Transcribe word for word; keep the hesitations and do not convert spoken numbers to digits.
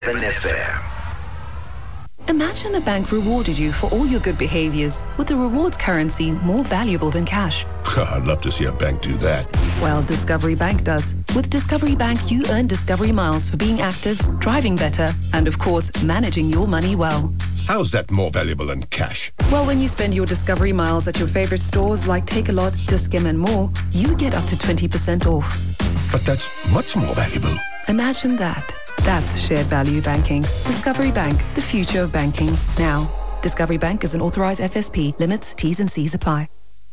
F M. Imagine a bank rewarded you for all your good behaviors with a rewards currency more valuable than cash. I'd love to see a bank do that. Well, Discovery Bank does. With Discovery Bank, you earn Discovery Miles for being active, driving better, and of course, managing your money well. How's that more valuable than cash? Well, when you spend your Discovery Miles at your favorite stores like Takealot, Discount and more, you get up to twenty percent off. But that's much more valuable. Imagine that. That's shared value banking. Discovery Bank, the future of banking. Now, Discovery Bank is an authorized F S P. Limits, T's and C's apply.